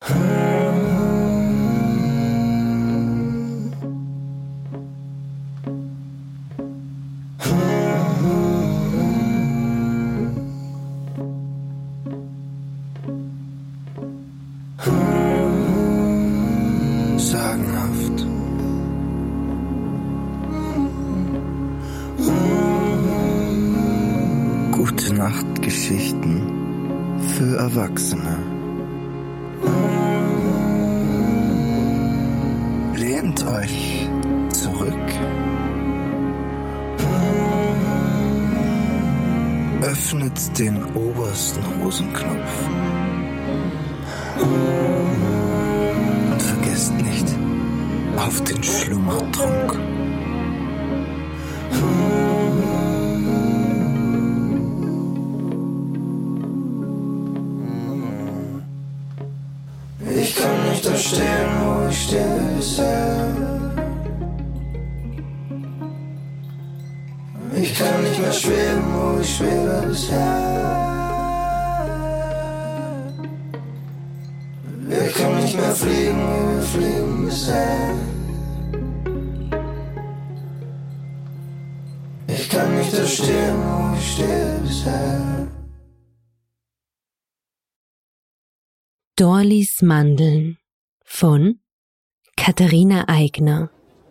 Sagenhaft. Gute Nachtgeschichten für Erwachsene. Lehnt euch zurück. Öffnet den obersten Hosenknopf. Und vergesst nicht auf den Schlummertrunk. Ich kann nicht da stehen, wo ich stehe bisher. Ich kann nicht mehr schweben, wo ich schwebe bisher. Wir können nicht mehr fliegen, wie wir fliegen bisher. Ich kann nicht da stehen, wo ich stehe bisher. Dorlis Mandeln von Katharina Eigner.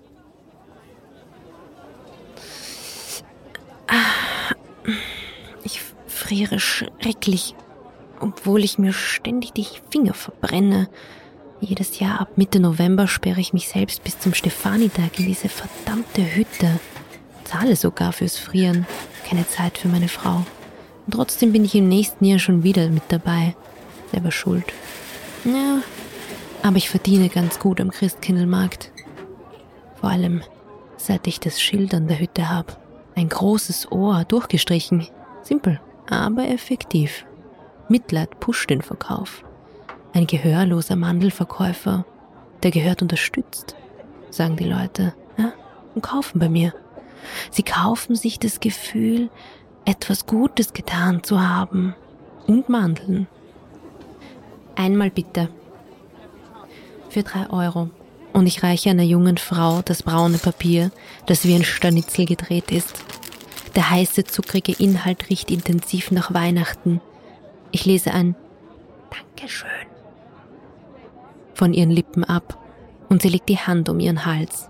Ich friere schrecklich, obwohl ich mir ständig die Finger verbrenne. Jedes Jahr ab Mitte November sperre ich mich selbst bis zum Stefanitag in diese verdammte Hütte. Zahle sogar fürs Frieren, keine Zeit für meine Frau. Und trotzdem bin ich im nächsten Jahr schon wieder mit dabei. Selber schuld. Ja, aber ich verdiene ganz gut am Christkindlmarkt. Vor allem, seit ich das Schild an der Hütte habe. Ein großes Ohr, durchgestrichen. Simpel, aber effektiv. Mitleid pusht den Verkauf. Ein gehörloser Mandelverkäufer, der gehört unterstützt, sagen die Leute, ja, und kaufen bei mir. Sie kaufen sich das Gefühl, etwas Gutes getan zu haben. Und Mandeln. Einmal bitte. Für 3 Euro. Und ich reiche einer jungen Frau das braune Papier, das wie ein Scharnizel gedreht ist. Der heiße, zuckrige Inhalt riecht intensiv nach Weihnachten. Ich lese ein Dankeschön von ihren Lippen ab und sie legt die Hand um ihren Hals.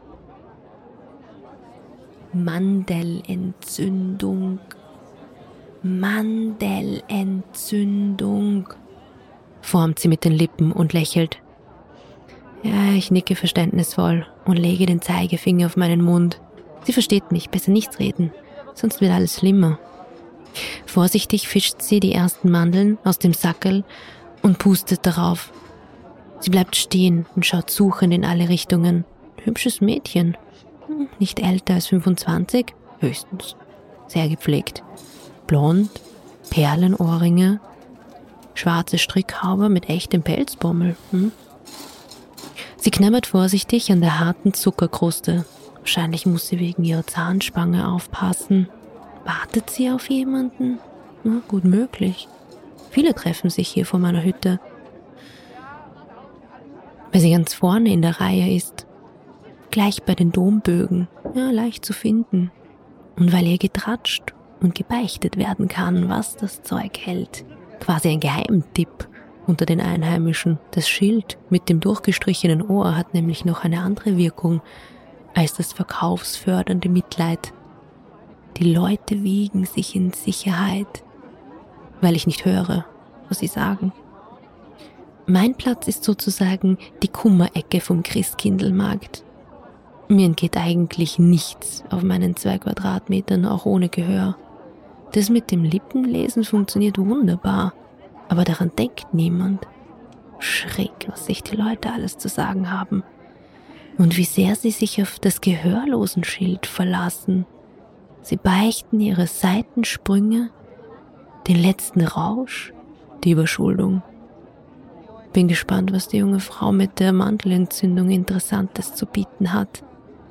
Mandelentzündung. Mandelentzündung, formt sie mit den Lippen und lächelt. Ja, ich nicke verständnisvoll und lege den Zeigefinger auf meinen Mund. Sie versteht mich, besser nichts reden, sonst wird alles schlimmer. Vorsichtig fischt sie die ersten Mandeln aus dem Sackerl und pustet darauf. Sie bleibt stehen und schaut suchend in alle Richtungen. Hübsches Mädchen. Nicht älter als 25, höchstens. Sehr gepflegt. Blond, Perlenohrringe, schwarze Strickhaube mit echtem Pelzbommel. Sie knabbert vorsichtig an der harten Zuckerkruste. Wahrscheinlich muss sie wegen ihrer Zahnspange aufpassen. Wartet sie auf jemanden? Na, gut möglich. Viele treffen sich hier vor meiner Hütte. Weil sie ganz vorne in der Reihe ist. Gleich bei den Dombögen. Ja, leicht zu finden. Und weil ihr getratscht und gebeichtet werden kann, was das Zeug hält. Quasi ein Geheimtipp unter den Einheimischen. Das Schild mit dem durchgestrichenen Ohr hat nämlich noch eine andere Wirkung als das verkaufsfördernde Mitleid. Die Leute wiegen sich in Sicherheit, weil ich nicht höre, was sie sagen. Mein Platz ist sozusagen die Kummerecke vom Christkindlmarkt. Mir entgeht eigentlich nichts auf meinen 2 Quadratmetern, auch ohne Gehör. Das mit dem Lippenlesen funktioniert wunderbar, aber daran denkt niemand. Schräg, was sich die Leute alles zu sagen haben. Und wie sehr sie sich auf das Gehörlosenschild verlassen. Sie beichten ihre Seitensprünge, den letzten Rausch, die Überschuldung. Bin gespannt, was die junge Frau mit der Mandelentzündung Interessantes zu bieten hat.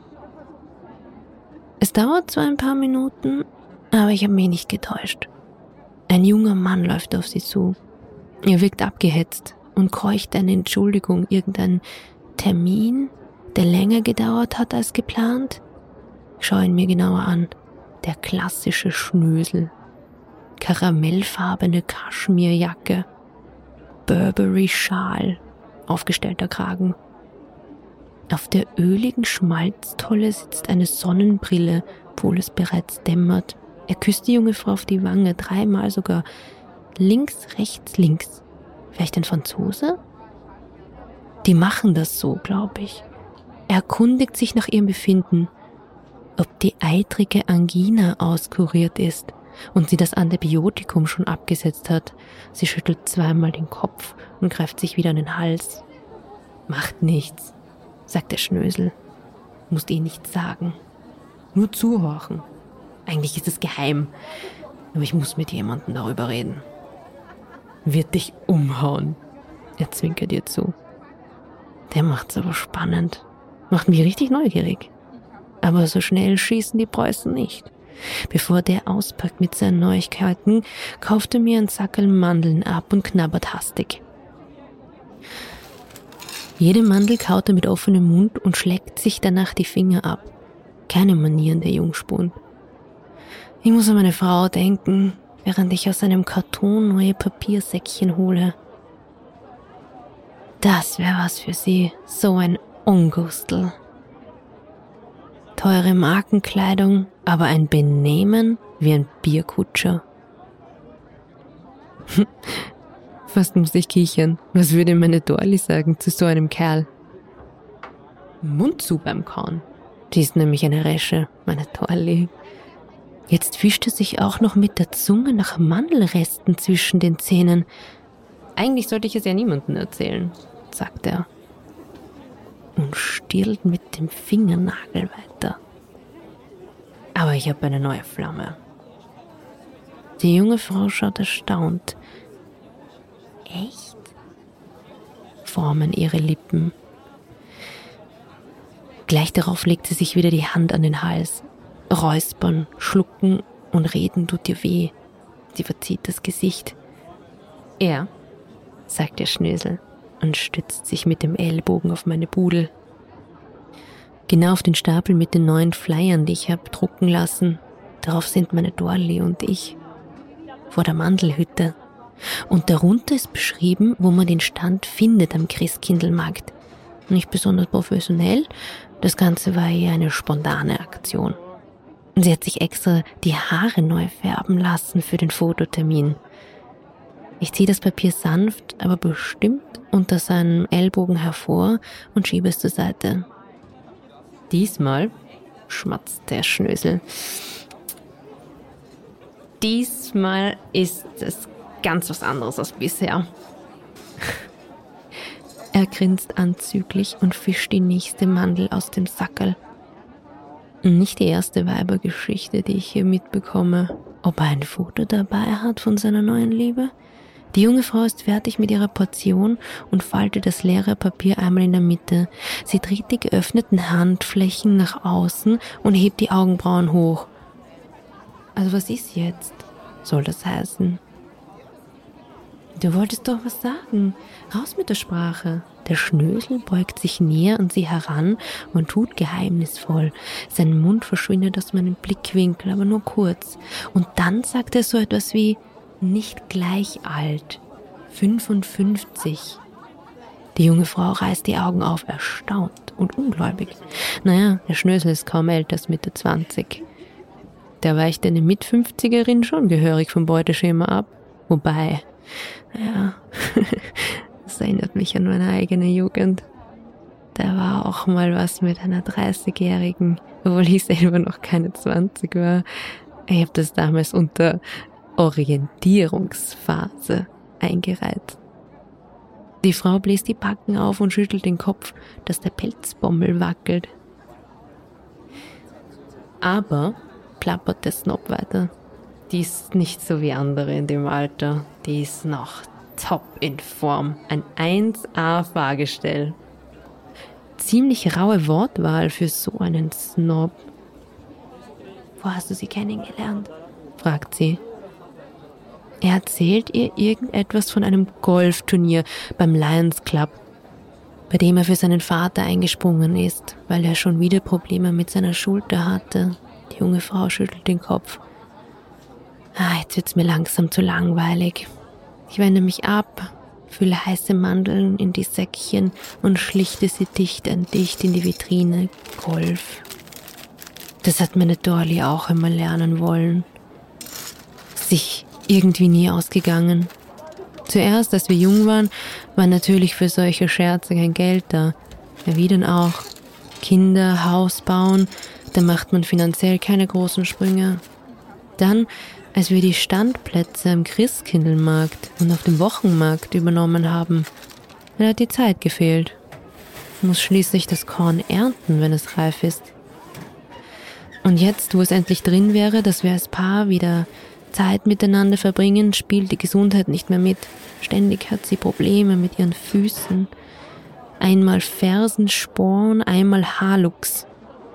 Es dauert zwar ein paar Minuten, aber ich habe mich nicht getäuscht. Ein junger Mann läuft auf sie zu. Er wirkt abgehetzt, und keucht eine Entschuldigung, irgendein Termin, der länger gedauert hat als geplant. Ich schaue ihn mir genauer an. Der klassische Schnösel. Karamellfarbene Kaschmirjacke. Burberry-Schal. Aufgestellter Kragen. Auf der öligen Schmalztolle sitzt eine Sonnenbrille, obwohl es bereits dämmert. Er küsst die junge Frau auf die Wange, 3-mal sogar. Links, rechts, links. Vielleicht ein Franzose? Die machen das so, glaube ich. Er erkundigt sich nach ihrem Befinden, ob die eitrige Angina auskuriert ist und sie das Antibiotikum schon abgesetzt hat. Sie schüttelt 2-mal den Kopf und greift sich wieder an den Hals. Macht nichts, sagt der Schnösel. Musst eh nichts sagen. Nur zuhorchen. Eigentlich ist es geheim, aber ich muss mit jemandem darüber reden. Wird dich umhauen. Er zwinkert ihr zu. Der macht's aber spannend. Macht mich richtig neugierig. Aber so schnell schießen die Preußen nicht. Bevor der auspackt mit seinen Neuigkeiten, kauft er mir ein Sackerl Mandeln ab und knabbert hastig. Jede Mandel kaut er mit offenem Mund und schlägt sich danach die Finger ab. Keine Manieren der Jungspund. Ich muss an meine Frau denken, während ich aus einem Karton neue Papiersäckchen hole. Das wäre was für sie, so ein Ungustel. Teure Markenkleidung, aber ein Benehmen wie ein Bierkutscher. Fast muss ich kichern. Was würde meine Dorli sagen zu so einem Kerl? Mund zu beim Kauen. Die ist nämlich eine Resche, meine Dorli. Jetzt fischt er sich auch noch mit der Zunge nach Mandelresten zwischen den Zähnen. Eigentlich sollte ich es ja niemandem erzählen, sagt er. Und stiehlt mit dem Fingernagel weiter. Aber ich habe eine neue Flamme. Die junge Frau schaut erstaunt. Echt? Formen ihre Lippen. Gleich darauf legt sie sich wieder die Hand an den Hals. Räuspern, schlucken und reden tut ihr weh. Sie verzieht das Gesicht. Er, sagt der Schnösel und stützt sich mit dem Ellbogen auf meine Budel. Genau auf den Stapel mit den neuen Flyern, die ich habe drucken lassen. Darauf sind meine Dorli und ich. Vor der Mandelhütte. Und darunter ist beschrieben, wo man den Stand findet am Christkindlmarkt. Nicht besonders professionell, das Ganze war eher eine spontane Aktion. Sie hat sich extra die Haare neu färben lassen für den Fototermin. Ich ziehe das Papier sanft, aber bestimmt unter seinem Ellbogen hervor und schiebe es zur Seite. Diesmal, schmatzt der Schnösel, diesmal ist es ganz was anderes als bisher. Er grinst anzüglich und fischt die nächste Mandel aus dem Sackerl. Nicht die erste Weibergeschichte, die ich hier mitbekomme. Ob er ein Foto dabei hat von seiner neuen Liebe? Die junge Frau ist fertig mit ihrer Portion und faltet das leere Papier einmal in der Mitte. Sie dreht die geöffneten Handflächen nach außen und hebt die Augenbrauen hoch. Also was ist jetzt? Soll das heißen? Du wolltest doch was sagen. Raus mit der Sprache. Der Schnösel beugt sich näher an sie heran und tut geheimnisvoll. Sein Mund verschwindet aus meinem Blickwinkel, aber nur kurz. Und dann sagt er so etwas wie, nicht gleich alt. 55. Die junge Frau reißt die Augen auf, erstaunt und ungläubig. Naja, der Schnösel ist kaum älter als Mitte 20. Da weicht eine Mit-50erin schon gehörig vom Beuteschema ab. Wobei, ja, das erinnert mich an meine eigene Jugend. Da war auch mal was mit einer 30-Jährigen, obwohl ich selber noch keine 20 war. Ich habe das damals unter Orientierungsphase eingereiht. Die Frau bläst die Backen auf und schüttelt den Kopf, dass der Pelzbommel wackelt. Aber, plappert der Snob weiter, die ist nicht so wie andere in dem Alter. Die ist noch top in Form. Ein 1A-Fahrgestell. Ziemlich raue Wortwahl für so einen Snob. Wo hast du sie kennengelernt? Fragt sie. Er erzählt ihr irgendetwas von einem Golfturnier beim Lions Club, bei dem er für seinen Vater eingesprungen ist, weil er schon wieder Probleme mit seiner Schulter hatte. Die junge Frau schüttelt den Kopf. Jetzt wird's mir langsam zu langweilig. Ich wende mich ab, fülle heiße Mandeln in die Säckchen und schlichte sie dicht an dicht in die Vitrine. Golf. Das hat meine Dorli auch immer lernen wollen. Sich irgendwie nie ausgegangen. Zuerst, als wir jung waren, war natürlich für solche Scherze kein Geld da. Ja, wie denn auch? Kinder, Haus bauen, da macht man finanziell keine großen Sprünge. Dann, als wir die Standplätze am Christkindlmarkt und auf dem Wochenmarkt übernommen haben, dann hat die Zeit gefehlt. Man muss schließlich das Korn ernten, wenn es reif ist. Und jetzt, wo es endlich drin wäre, dass wir als Paar wieder Zeit miteinander verbringen, spielt die Gesundheit nicht mehr mit. Ständig hat sie Probleme mit ihren Füßen. Einmal Fersensporn, einmal Halux.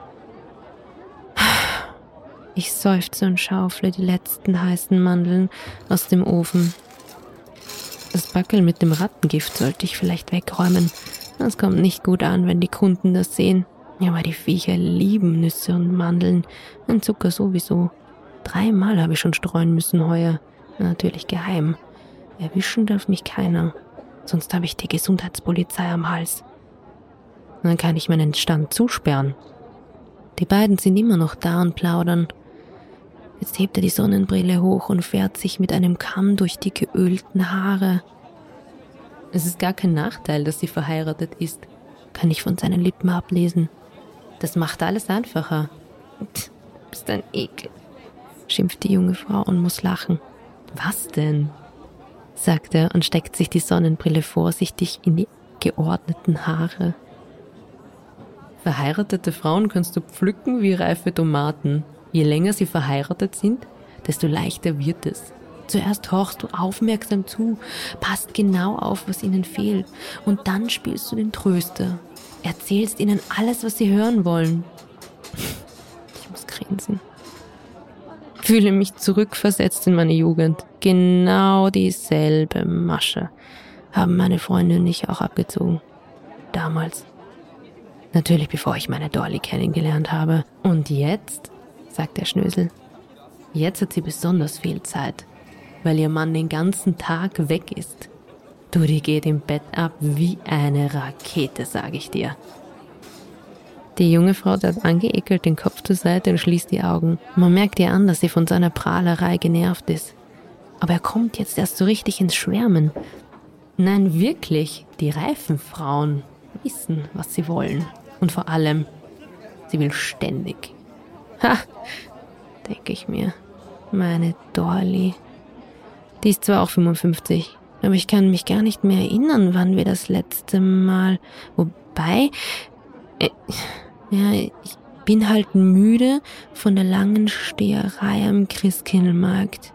Ich seufze und schaufle die letzten heißen Mandeln aus dem Ofen. Das Backel mit dem Rattengift sollte ich vielleicht wegräumen. Das kommt nicht gut an, wenn die Kunden das sehen. Ja, aber die Viecher lieben Nüsse und Mandeln. Und Zucker sowieso. 3-mal habe ich schon streuen müssen heuer. Natürlich geheim. Erwischen darf mich keiner. Sonst habe ich die Gesundheitspolizei am Hals. Dann kann ich meinen Stand zusperren. Die beiden sind immer noch da und plaudern. Jetzt hebt er die Sonnenbrille hoch und fährt sich mit einem Kamm durch die geölten Haare. Es ist gar kein Nachteil, dass sie verheiratet ist, kann ich von seinen Lippen ablesen. Das macht alles einfacher. Bist ein Ekel, schimpft die junge Frau und muss lachen. Was denn? Sagt er und steckt sich die Sonnenbrille vorsichtig in die geordneten Haare. Verheiratete Frauen kannst du pflücken wie reife Tomaten. Je länger sie verheiratet sind, desto leichter wird es. Zuerst horchst du aufmerksam zu, passt genau auf, was ihnen fehlt. Und dann spielst du den Tröster. Erzählst ihnen alles, was sie hören wollen. Ich muss grinsen. Fühle mich zurückversetzt in meine Jugend. Genau dieselbe Masche haben meine Freunde und ich auch abgezogen. Damals. Natürlich, bevor ich meine Dorli kennengelernt habe. Und jetzt, sagt der Schnösel, jetzt hat sie besonders viel Zeit, weil ihr Mann den ganzen Tag weg ist. Du, die geht im Bett ab wie eine Rakete, sage ich dir. Die junge Frau darf angeekelt den Kopf zur Seite und schließt die Augen. Man merkt ihr an, dass sie von seiner Prahlerei genervt ist. Aber er kommt jetzt erst so richtig ins Schwärmen. Nein, wirklich, die reifen Frauen wissen, was sie wollen. Und vor allem, sie will ständig. Ha, denke ich mir. Meine Dorli. Die ist zwar auch 55, aber ich kann mich gar nicht mehr erinnern, wann wir das letzte Mal... Wobei... ich bin halt müde von der langen Steherei am Christkindlmarkt.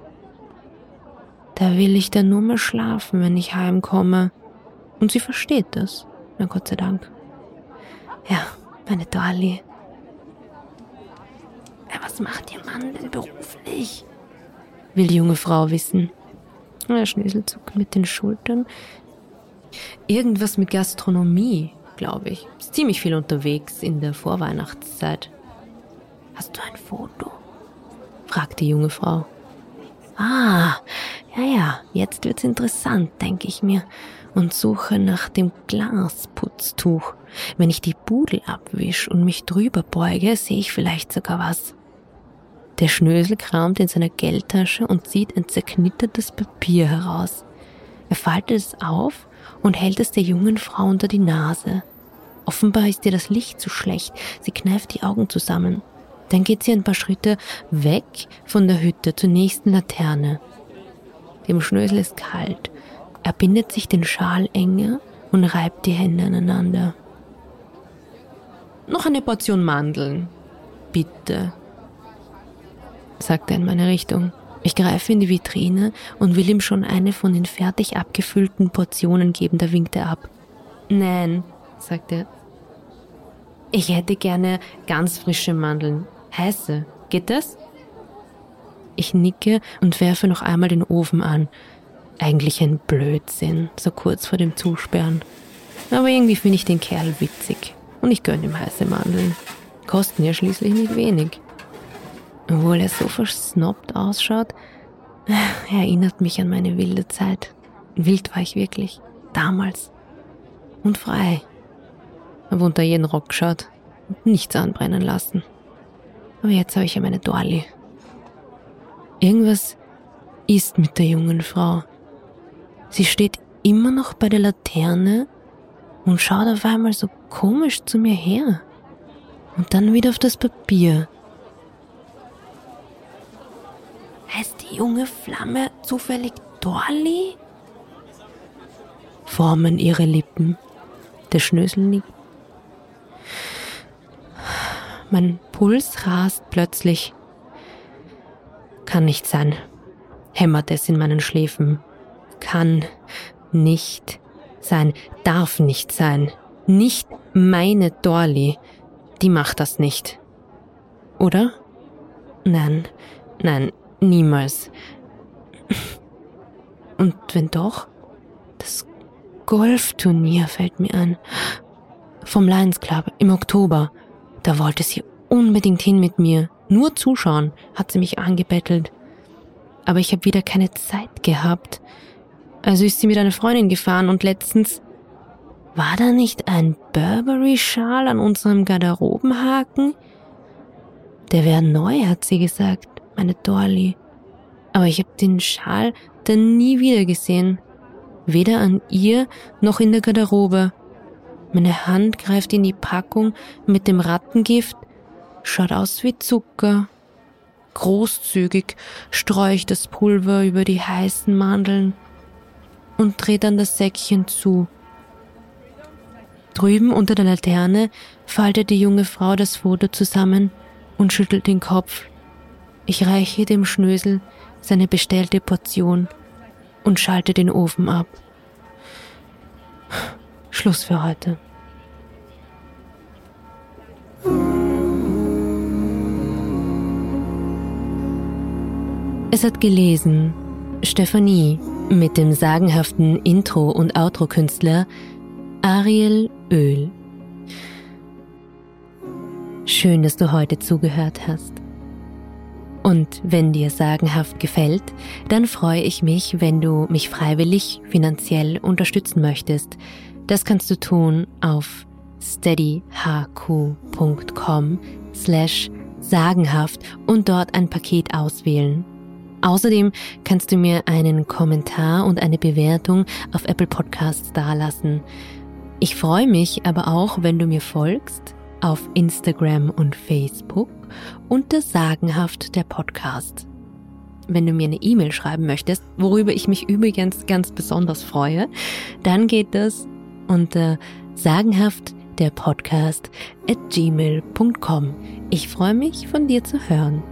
Da will ich dann nur mal schlafen, wenn ich heimkomme. Und sie versteht das. Na Gott sei Dank. Ja, meine Dorli. Ja, was macht ihr Mann denn beruflich? Will die junge Frau wissen. Der Schnösel zuckt mit den Schultern. Irgendwas mit Gastronomie, glaube ich. Ist ziemlich viel unterwegs in der Vorweihnachtszeit. Hast du ein Foto? Fragt die junge Frau. Ja, jetzt wird's interessant, denke ich mir, und suche nach dem Glasputztuch. Wenn ich die Pudel abwisch und mich drüber beuge, sehe ich vielleicht sogar was. Der Schnösel kramt in seiner Geldtasche und zieht ein zerknittertes Papier heraus. Er faltet es auf und hält es der jungen Frau unter die Nase. Offenbar ist ihr das Licht zu schlecht. Sie kneift die Augen zusammen. Dann geht sie ein paar Schritte weg von der Hütte zur nächsten Laterne. Dem Schnösel ist kalt. Er bindet sich den Schal enger und reibt die Hände aneinander. Noch eine Portion Mandeln, bitte, sagt er in meine Richtung. Ich greife in die Vitrine und will ihm schon eine von den fertig abgefüllten Portionen geben, da winkt er ab. Nein, sagt er. Ich hätte gerne ganz frische Mandeln. Heiße. Geht das? Ich nicke und werfe noch einmal den Ofen an. Eigentlich ein Blödsinn, so kurz vor dem Zusperren. Aber irgendwie finde ich den Kerl witzig. Und ich gönne ihm heiße Mandeln. Kosten ja schließlich nicht wenig. Obwohl er so versnobbt ausschaut, erinnert mich an meine wilde Zeit. Wild war ich wirklich. Damals. Und frei. Habe unter jeden Rock geschaut und nichts anbrennen lassen. Aber jetzt habe ich ja meine Dorli. Irgendwas ist mit der jungen Frau. Sie steht immer noch bei der Laterne und schaut auf einmal so komisch zu mir her. Und dann wieder auf das Papier. Heißt die junge Flamme zufällig Dorli? Formen ihre Lippen. Der Schnösel nickt. Mein Puls rast plötzlich. Kann nicht sein, hämmert es in meinen Schläfen. Kann nicht sein, darf nicht sein. Nicht meine Dorli, die macht das nicht. Oder? Nein, niemals. Und wenn doch? Das Golfturnier fällt mir ein. Vom Lions Club im Oktober. Da wollte sie unbedingt hin mit mir. Nur zuschauen, hat sie mich angebettelt. Aber ich habe wieder keine Zeit gehabt. Also ist sie mit einer Freundin gefahren und letztens war da nicht ein Burberry-Schal an unserem Garderobenhaken? Der wäre neu, hat sie gesagt, meine Dorli. Aber ich habe den Schal dann nie wieder gesehen. Weder an ihr noch in der Garderobe. Meine Hand greift in die Packung mit dem Rattengift. Schaut aus wie Zucker. Großzügig streue ich das Pulver über die heißen Mandeln und drehe dann das Säckchen zu. Drüben unter der Laterne faltet die junge Frau das Foto zusammen und schüttelt den Kopf. Ich reiche dem Schnösel seine bestellte Portion und schalte den Ofen ab. Schluss für heute. Es hat gelesen Stefanie mit dem sagenhaften Intro- und Outro-Künstler Ariel Öl. Schön, dass du heute zugehört hast. Und wenn dir sagenhaft gefällt, dann freue ich mich, wenn du mich freiwillig finanziell unterstützen möchtest. Das kannst du tun auf steadyhq.com/sagenhaft und dort ein Paket auswählen. Außerdem kannst du mir einen Kommentar und eine Bewertung auf Apple Podcasts dalassen. Ich freue mich aber auch, wenn du mir folgst auf Instagram und Facebook unter Sagenhaft der Podcast. Wenn du mir eine E-Mail schreiben möchtest, worüber ich mich übrigens ganz besonders freue, dann geht das unter sagenhaftderpodcast@gmail.com. Ich freue mich, von dir zu hören.